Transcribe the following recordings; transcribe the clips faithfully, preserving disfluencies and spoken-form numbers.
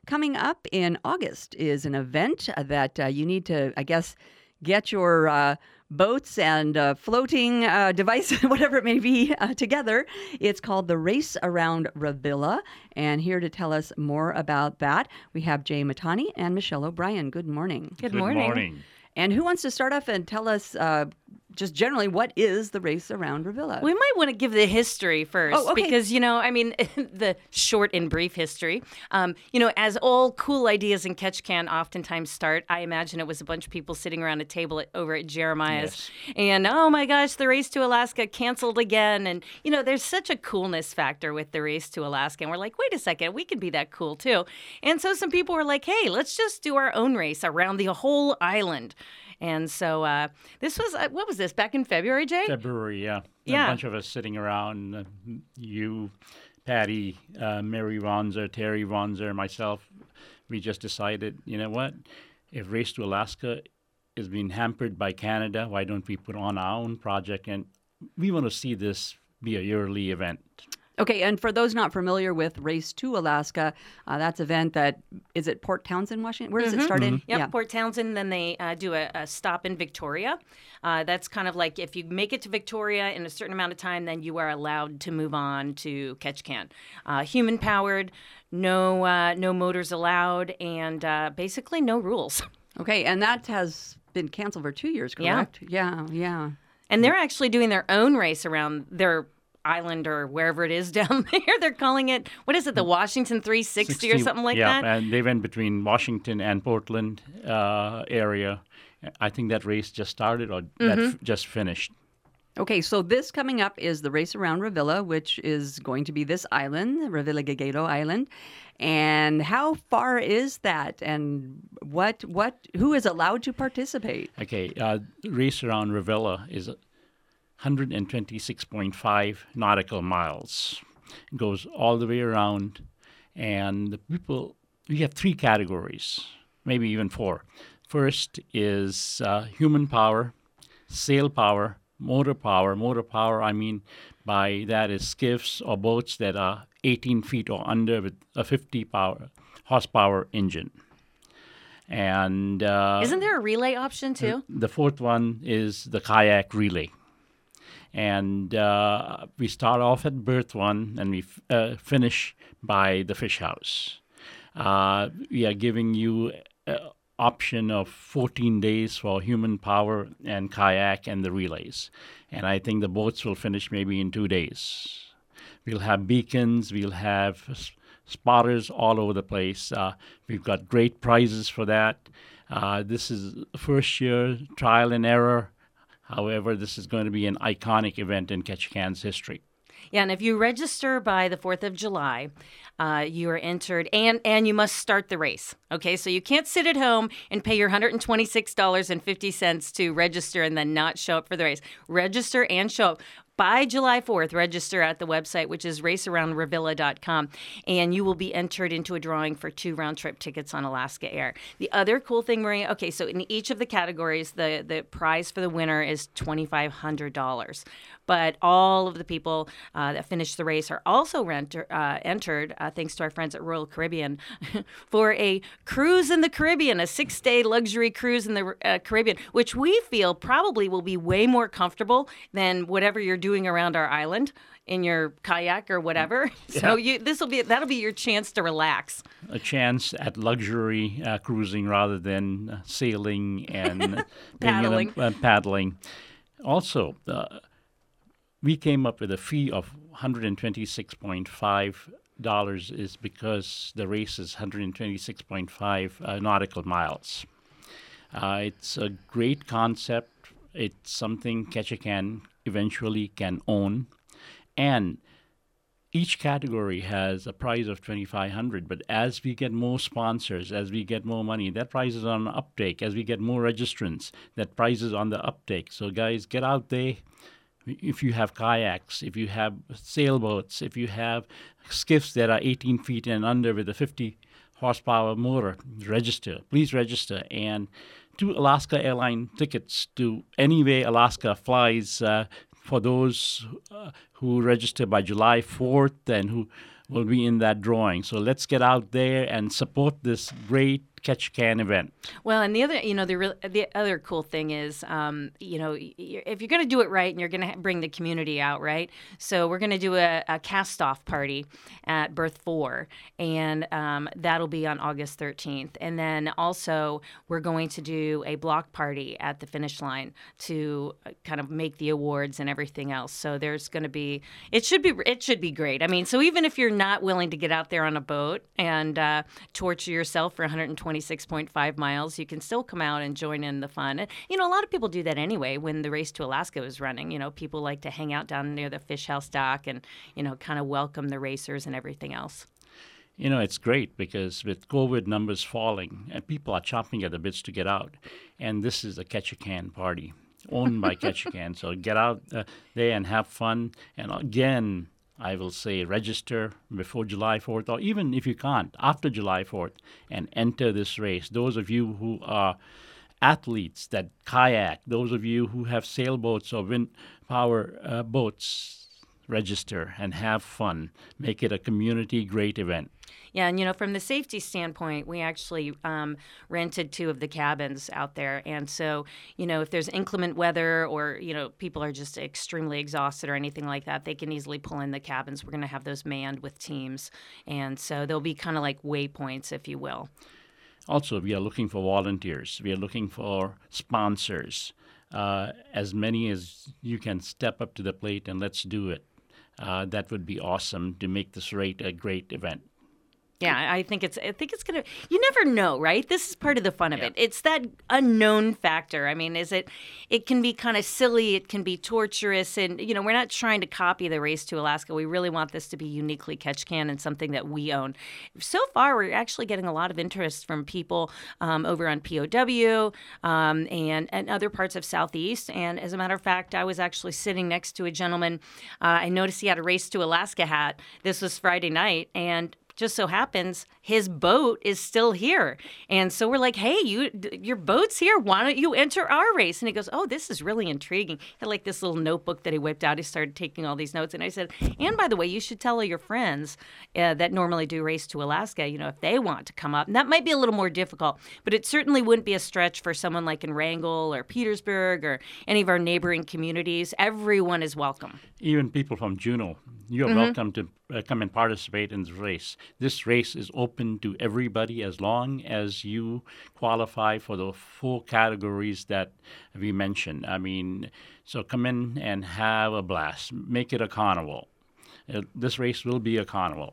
coming up in August is an event that uh, you need to, I guess, get your uh, boats and uh, floating uh, device, whatever it may be, uh, together. It's called the Race Around Revilla. And here to tell us more about that, we have Jay Matani and Michelle O'Brien. Good morning. Good, Good morning. morning. And who wants to start off and tell us uh, just generally what is the Race Around Revilla? We might want to give the history first Oh, okay. because, you know, I mean, the short and brief history. Um, you know, as all cool ideas in Ketchikan oftentimes start, I imagine it was a bunch of people sitting around a table at, over at Jeremiah's. Yes. And, oh my gosh, the Race to Alaska canceled again. And, you know, there's such a coolness factor with the Race to Alaska. And we're like, wait a second, we can be that cool too. And so some people were like, hey, let's just do our own race around the whole island. And so uh, this was, uh, what was this, back in February, Jay? February, yeah. Yeah. A bunch of us sitting around, uh, you, Patty, uh, Mary Vonzer, Terry Vonzer, myself, we just decided, you know what, if Race to Alaska is being hampered by Canada, why don't we put on our own project? And we want to see this be a yearly event. Okay, and for those not familiar with Race to Alaska, uh, that's an event that is at Port Townsend, Washington. Where does it start in? Yep, Yeah. Port Townsend. Then they uh, do a, a stop in Victoria. Uh, that's kind of like if you make it to Victoria in a certain amount of time, then you are allowed to move on to Ketchikan. Uh, human powered, no uh, no motors allowed, and uh, basically no rules. Okay, and that has been canceled for two years, Yeah. correct? Yeah, yeah. And they're actually doing their own race around their island or wherever it is down there. They're calling it, what is it, the Washington three sixty or something like yeah, that? and they went between Washington and Portland uh, area. I think that race just started or that f- just finished. Okay, so this coming up is the Race Around Revilla, which is going to be this island, Revilla Gigedo Island. And how far is that? And what, what, who is allowed to participate? Okay, uh, Race Around Revilla is one hundred twenty-six point five nautical miles. It goes all the way around, and the people, we have three categories, maybe even four. First is uh, human power, sail power, motor power. Motor power, I mean by that is skiffs or boats that are eighteen feet or under with a fifty power horsepower engine. And uh, Isn't there a relay option too? the fourth one is the kayak relay. And uh, we start off at berth one and we f- uh, finish by the fish house. Uh, we are giving you an option of fourteen days for human power and kayak and the relays. And I think the boats will finish maybe in two days. We'll have beacons, we'll have s- spotters all over the place. Uh, we've got great prizes for that. Uh, this is first year trial and error. However, this is going to be an iconic event in Ketchikan's history. Yeah, and if you register by the fourth of July, uh, you are entered, and, and you must start the race. Okay, so you can't sit at home and pay your one hundred twenty-six dollars and fifty cents to register and then not show up for the race. Register and show up. By July fourth, register at the website, which is race around revilla dot com, and you will be entered into a drawing for two round-trip tickets on Alaska Air. The other cool thing, Maria, okay, so in each of the categories, the, the prize for the winner is twenty-five hundred dollars. But all of the people uh, that finish the race are also renter, uh, entered, uh, thanks to our friends at Royal Caribbean, for a cruise in the Caribbean, a six-day luxury cruise in the uh, Caribbean, which we feel probably will be way more comfortable than whatever you're doing around our island in your kayak or whatever. Yeah. So you, this will be that'll be your chance to relax. A chance at luxury uh, cruising rather than uh, sailing and being in a- Paddling. uh, paddling. Also, uh, we came up with a fee of one hundred twenty-six point five dollars is because the race is one hundred twenty-six point five uh, nautical miles. Uh, it's a great concept. It's something Ketchikan eventually can own. And each category has a prize of twenty-five hundred dollars, but as we get more sponsors, as we get more money, that prize is on uptake. As we get more registrants, that prize is on the uptake. So guys, get out there. If you have kayaks, if you have sailboats, if you have skiffs that are eighteen feet and under with a fifty horsepower motor, register. Please register. And two Alaska airline tickets to any way Alaska flies uh, for those uh, who register by July fourth and who will be in that drawing. So let's get out there and support this great Ketchikan event. Well, and the other, you know, the real, the other cool thing is, um, you know, y- if you're going to do it right and you're going to bring the community out, right? So we're going to do a, a cast-off party at Berth four, and um, that'll be on August thirteenth. And then also we're going to do a block party at the finish line to uh, kind of make the awards and everything else. So there's going to be, it should be, it should be great. I mean, so even if you're not willing to get out there on a boat and uh, torture yourself for one hundred twenty-six point five miles, you can still come out and join in the fun. And, you know, a lot of people do that anyway when the Race to Alaska was running. You know, people like to hang out down near the fish house dock and, you know, kind of welcome the racers and everything else. You know, it's great because with COVID numbers falling, and people are chomping at the bits to get out. And this is a Ketchikan party owned by Ketchikan. So get out uh, there and have fun. And again, I will say register before July fourth, or even if you can't, after July fourth, and enter this race. Those of you who are athletes that kayak, those of you who have sailboats or wind power uh, boats, register and have fun. Make it a community great event. Yeah, and you know, from the safety standpoint, we actually um, rented two of the cabins out there. And so, you know, if there's inclement weather or, you know, people are just extremely exhausted or anything like that, they can easily pull in the cabins. We're going to have those manned with teams. And so they'll be kind of like waypoints, if you will. Also, we are looking for volunteers. We are looking for sponsors. Uh, as many as you can step up to the plate and let's do it. Uh, that would be awesome to make this rate a great event. Yeah, I think it's. I think it's gonna. You never know, right? This is part of the fun of Yeah. it. It's that unknown factor. I mean, is it? It can be kind of silly. It can be torturous, and you know, we're not trying to copy the Race to Alaska. We really want this to be uniquely Ketchikan and something that we own. So far, we're actually getting a lot of interest from people um, over on P O W um, and and other parts of Southeast. And as a matter of fact, I was actually sitting next to a gentleman. Uh, I noticed he had a Race to Alaska hat. This was Friday night, and just so happens his boat is still here. And so we're like, hey, you, your boat's here. Why don't you enter our race? And he goes, oh, this is really intriguing. He had like this little notebook that he whipped out. He started taking all these notes. And I said, and by the way, you should tell all your friends uh, that normally do Race to Alaska, you know, if they want to come up. And that might be a little more difficult, but it certainly wouldn't be a stretch for someone like in Wrangell or Petersburg or any of our neighboring communities. Everyone is welcome. Even people from Juneau, you are mm-hmm. welcome to uh, come and participate in the race. This race is open to everybody as long as you qualify for the four categories that we mentioned. I mean, so come in and have a blast. Make it a carnival. Uh, this race will be a carnival.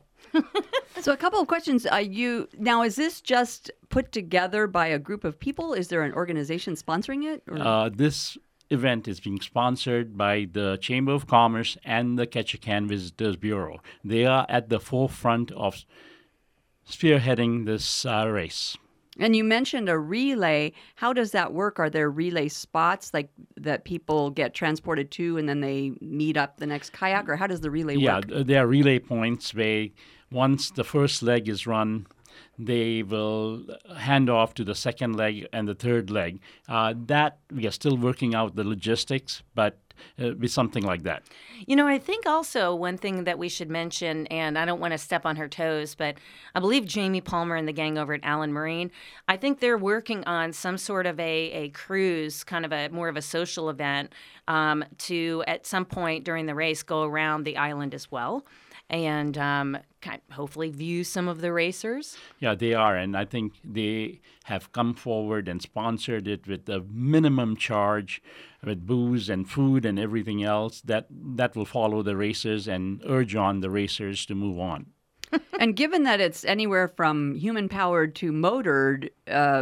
So a couple of questions. Uh, you now, is this just put together by a group of people? Is there an organization sponsoring it? Or? Uh, this event is being sponsored by the Chamber of Commerce and the Ketchikan Visitors Bureau. They are at the forefront of spearheading this uh, race. And you mentioned a relay. How does that work? Are there relay spots like that people get transported to and then they meet up the next kayak? Or how does the relay yeah, work? Yeah, there are relay points where once the first leg is run, they will hand off to the second leg and the third leg. Uh, that, we are still working out the logistics, but it'll be something like that. You know, I think also one thing that we should mention, and I don't want to step on her toes, but I believe Jamie Palmer and the gang over at Allen Marine, I think they're working on some sort of a, a cruise, kind of a more of a social event, um, to at some point during the race go around the island as well. And um, kind of hopefully view some of the racers. Yeah, they are. And I think they have come forward and sponsored it with a minimum charge with booze and food and everything else that, that will follow the racers and urge on the racers to move on. And given that it's anywhere from human-powered to motored, uh,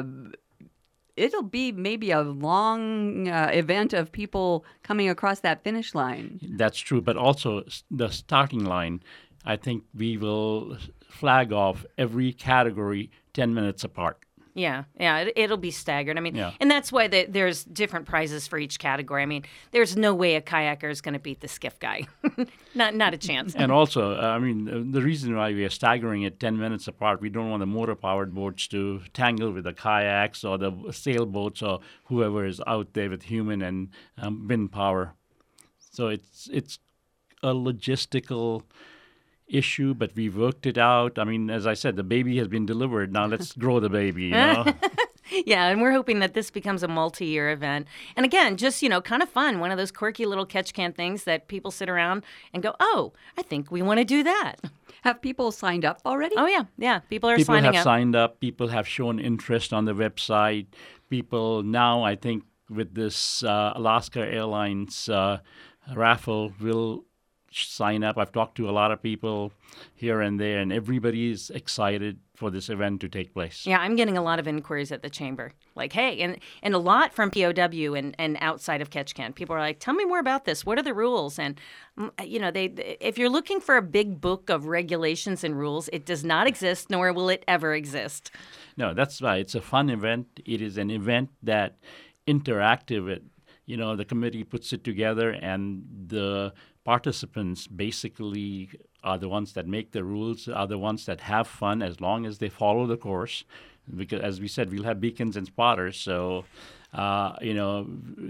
it'll be maybe a long uh, event of people coming across that finish line. That's true, but also the starting line, I think we will flag off every category ten minutes apart. Yeah, yeah, it, it'll be staggered. I mean, yeah. And that's why the, there's different prizes for each category. I mean, there's no way a kayaker is going to beat the skiff guy. not not a chance. And also, uh, I mean, the reason why we are staggering it ten minutes apart, we don't want the motor-powered boats to tangle with the kayaks or the sailboats or whoever is out there with human and um, wind power. So it's it's a logistical issue, but we've worked it out. I mean, as I said, the baby has been delivered. Now let's grow the baby, you know? Yeah, and we're hoping that this becomes a multi-year event. And again, just, you know, kind of fun. One of those quirky little catch can things that people sit around and go, oh, I think we want to do that. Have people signed up already? Oh, yeah. Yeah, people are People signing have up. signed up. People have shown interest on the website. People now, I think, with this uh, Alaska Airlines uh, raffle will sign up. I've talked to a lot of people here and there, and everybody is excited for this event to take place. Yeah, I'm getting a lot of inquiries at the chamber. Like, hey, and, and a lot from P O W and, and outside of KetchCan. People are like, tell me more about this. What are the rules? And, you know, they if you're looking for a big book of regulations and rules, it does not exist, nor will it ever exist. No, that's right. It's a fun event. It is an event that interactive. It, you know, the committee puts it together, and the participants basically are the ones that make the rules, are the ones that have fun as long as they follow the course. Because, as we said, we'll have beacons and spotters, so uh, you know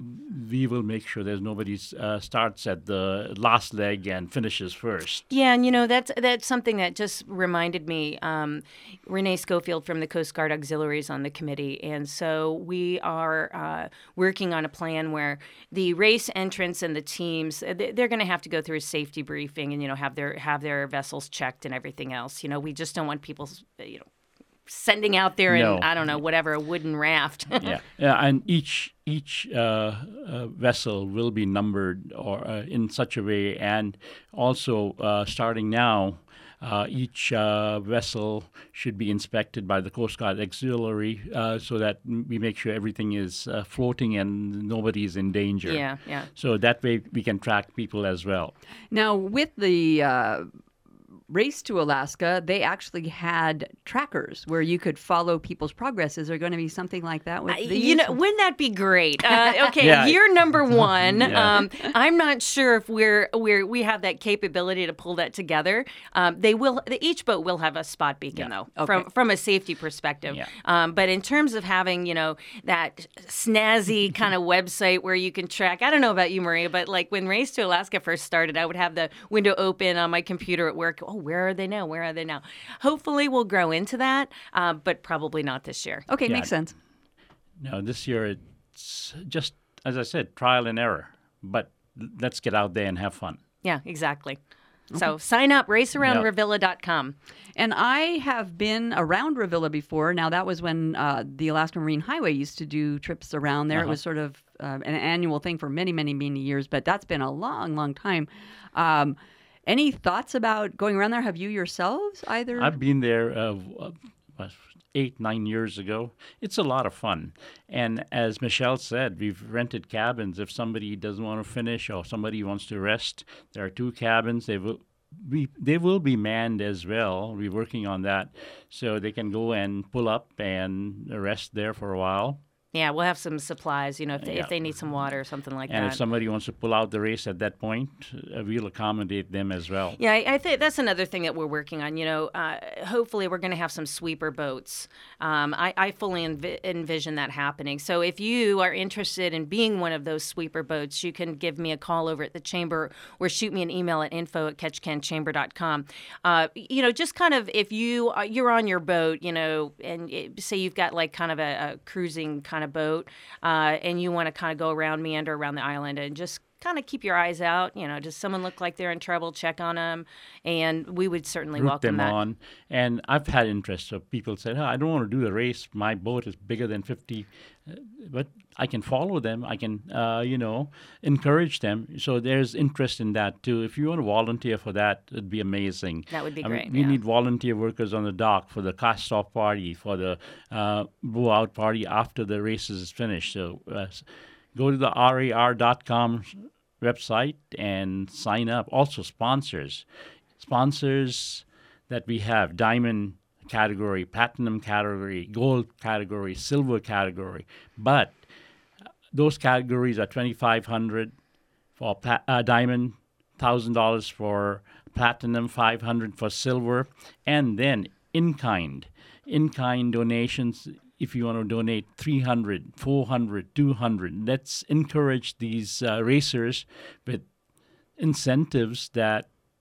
we will make sure there's nobody uh, starts at the last leg and finishes first. Yeah, and you know that's that's something that just reminded me. Um, Renee Schofield from the Coast Guard Auxiliaries on the committee, and so we are uh, working on a plan where the race entrants and the teams they're going to have to go through a safety briefing and you know have their have their vessels checked and everything else. You know, we just don't want people, you know, sending out there in, No. I don't know, whatever, a wooden raft. yeah, yeah, and each each uh, uh, vessel will be numbered or uh, in such a way, and also uh, starting now, uh, each uh, vessel should be inspected by the Coast Guard Auxiliary uh, so that we make sure everything is uh, floating and nobody is in danger. Yeah, yeah. So that way we can track people as well. Now, with the uh, Race to Alaska, they actually had trackers where you could follow people's progress. Is there going to be something like that with Uh, these? you know, wouldn't that be great? Uh, okay, Yeah. year number one. Yeah. Um, I'm not sure if we're we're we have that capability to pull that together. Um, they will. Each boat will have a spot beacon Yeah. though, Okay. from from a safety perspective. Yeah. Um, but in terms of having, you know, that snazzy kind of website where you can track. I don't know about you, Maria, but like when Race to Alaska first started, I would have the window open on my computer at work. Oh, where are they now? Where are they now? Hopefully, we'll grow into that, uh, but probably not this year. Okay, Yeah. makes sense. Now this year it's just, as I said, trial and error. But let's get out there and have fun. Yeah, exactly. So sign up, race around Yeah. revilla dot com. And I have been around Revilla before. Now, that was when uh, the Alaska Marine Highway used to do trips around there. It Uh-huh. was sort of uh, an annual thing for many, many, many years, but that's been a long, long time. Um, any thoughts about going around there? Have you yourselves either? I've been there uh, uh, eight, nine years ago. It's a lot of fun. And as Michelle said, we've rented cabins. If somebody doesn't want to finish or somebody wants to rest, there are two cabins. They will be, they will be manned as well. We're working on that. So they can go and pull up and rest there for a while. Yeah, we'll have some supplies, you know, if they, Yeah. if they need some water or something like And that. if somebody wants to pull out the race at that point, uh, we'll accommodate them as well. Yeah, I, I think that's another thing that we're working on. You know, uh, hopefully we're going to have some sweeper boats. Um, I, I fully envi- envision that happening. So if you are interested in being one of those sweeper boats, you can give me a call over at the chamber or shoot me an email at info at ketchcanchamber dot com. Uh, you know, just kind of if you uh, you're on your boat, you know, and it, say you've got like kind of a, a cruising kind of boat, uh, and you want to kind of go around, meander around the island, and just kind of keep your eyes out. You know, does someone look like they're in trouble? Check on them, and we would certainly Root welcome them that. on. And I've had interest of people said, oh, I don't want to do the race. My boat is bigger than fifty, uh, but I can follow them. I can, uh, you know, encourage them. So there's interest in that too. If you want to volunteer for that, it'd be amazing. That would be I mean, great, we yeah. need volunteer workers on the dock for the cast-off party, for the uh, blowout party after the race is finished. So uh, go to the R A R dot com website and sign up. Also sponsors. Sponsors that we have, diamond category, platinum category, gold category, silver category. But those categories are twenty-five hundred dollars for pla- uh, diamond, one thousand dollars for platinum, five hundred dollars for silver, and then in-kind. In-kind donations, if you want to donate three hundred, four hundred, two hundred, let's encourage these uh, racers with incentives that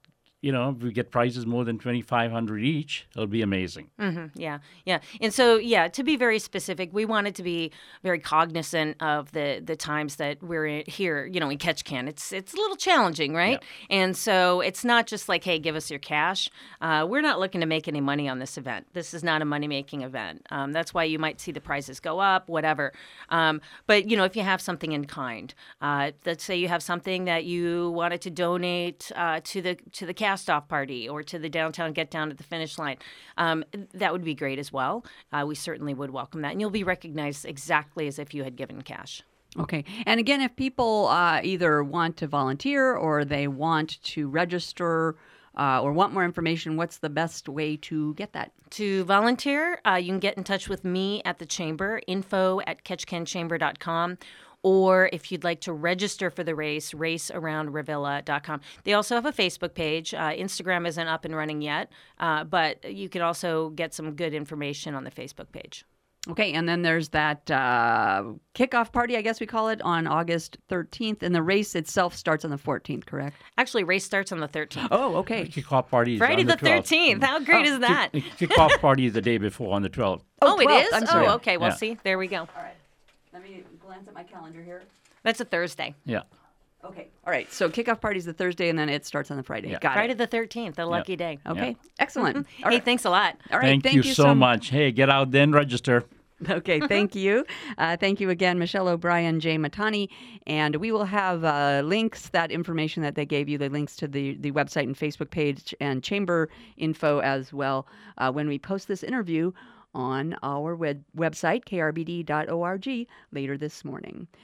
you know, if we get prizes more than twenty-five hundred each, it'll be amazing. Mm-hmm. Yeah, yeah. And so, yeah, to be very specific, we wanted to be very cognizant of the the times that we're in, here, you know, in Ketchikan. It's it's a little challenging, right? Yeah. And so it's not just like, hey, give us your cash. Uh, we're not looking to make any money on this event. This is not a money-making event. Um, that's why you might see the prices go up, whatever. Um, but, you know, if you have something in kind, uh, let's say you have something that you wanted to donate uh, to the to the cast off party or to the downtown get down at the finish line, um, that would be great as well. Uh, we certainly would welcome that. And you'll be recognized exactly as if you had given cash. Okay. And again, if people uh, either want to volunteer or they want to register uh, or want more information, what's the best way to get that? To volunteer, uh, you can get in touch with me at the Chamber, info at ketchikan chamber dot com. Or if you'd like to register for the race, race around revilla dot com. They also have a Facebook page. Uh, Instagram isn't up and running yet, uh, but you can also get some good information on the Facebook page. Okay, and then there's that uh, kickoff party, I guess we call it, on August thirteenth, and the race itself starts on the fourteenth, correct? Actually, race starts on the thirteenth. Oh, okay. Kickoff party is Friday on the the twelfth. thirteenth. How great Oh, is that? Kick- Kickoff party is the day before on the twelfth. Oh, it twelfth, is? I'm sorry. Oh, okay. Well, Yeah. see, there we go. All right. Let me glance at my calendar here. That's a Thursday. Yeah. Okay. All right. So kickoff party is the Thursday, and then it starts on the Friday. Yeah. Got Friday it. the thirteenth, a lucky day. Okay. Yeah. Excellent. All Hey, right. thanks a lot. All right. Thank, Thank you, you so so much. Hey, get out there and register. Okay, thank you. Uh, thank you again, Michelle O'Brien, Jay Matani. And we will have uh, links, that information that they gave you, the links to the, the website and Facebook page and chamber info as well uh, when we post this interview on our web- website, k r b d dot org, later this morning.